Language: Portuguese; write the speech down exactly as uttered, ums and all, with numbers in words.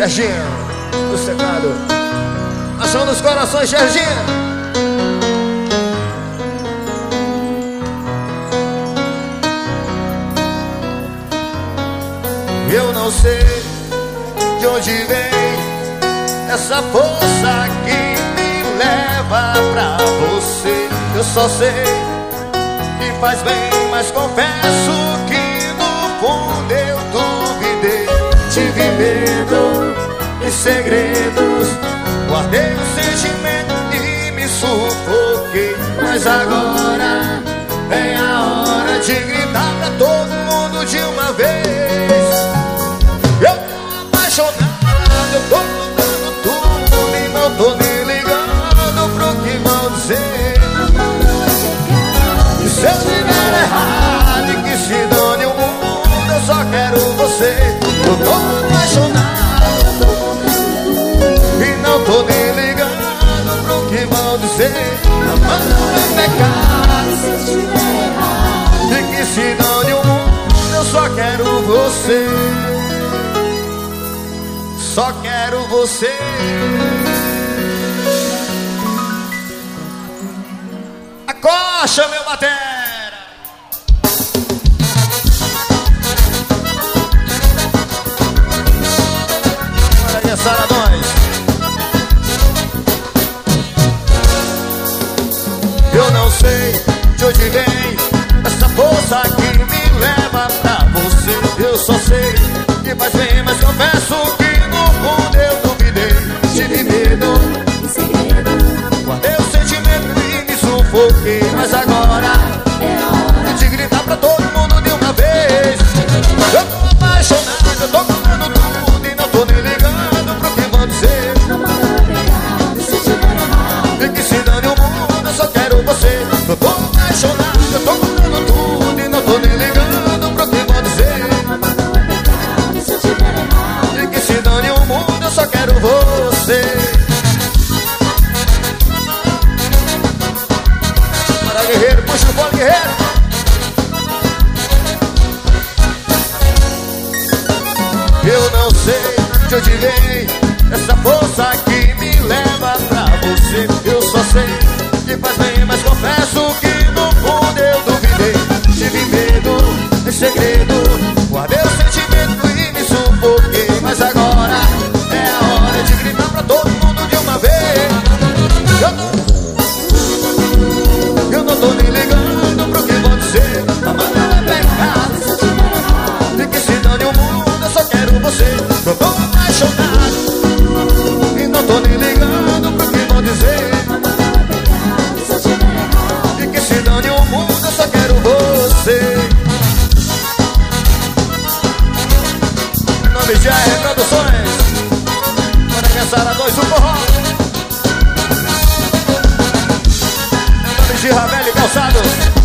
Serginho, do secado. Ação dos corações, Serginho. Eu não sei de onde vem essa força que me leva pra você. Eu só sei que faz bem, mas confesso que no fundo eu duvidei. Tive medo e segredos, guardei o sentimento e me sufoquei. Mas agora vem a hora de gritar pra todo mundo de uma vez. Eu tô apaixonado, eu tô mudando tudo e não tô nem ligando pro que vão dizer. E se eu estiver errado e que se dane o mundo, eu só quero você. Eu tô apaixonado e não tô nem ligando pro que vão dizer. Amando é pecado, e se eu estiver errado e que se dane o mundo, eu só quero você. Só quero você. Acocha, meu batera. Olha aí, Sara, nós. Eu não sei de onde vem essa força que me leva pra você. Eu só sei que faz bem, mas confesso que eu duvidei, tive medo e segredo, guardei o sentimento e me sufoquei. Mas agora é a hora de gritar pra todo mundo de uma vez. Eu tô apaixonado, eu tô mudando tudo e não tô nem ligando pro que vão dizer. Se tiver errado e que se dane o mundo, eu só quero você. Eu tô apaixonado, eu tô mudando tudo e não tô nem ligando pro que vão dizer. Se tiver errado e que se dane o mundo, eu só quero você. Para guerreiro, puxa o bolo, guerreiro. Eu não sei de onde vem essa força que me leva pra você. Eu só sei que faz bem, mas confesso que no fundo eu duvidei. Tive medo e segredo, guardei o sentimento e me sufoquei. Mas agora é a hora de gritar pra todo mundo de uma vez. Eu não, eu não tô nem ligando pro que vão dizer. Amar não é pecado, e que se dane o mundo, eu só quero você. Eu tô apaixonado e não tô nem ligando pro que vão dizer. E que se dane o mundo, eu só quero você. Em nome de A R Produções, para que Sara dois, o forró. Em nome de Ravel e Calçados.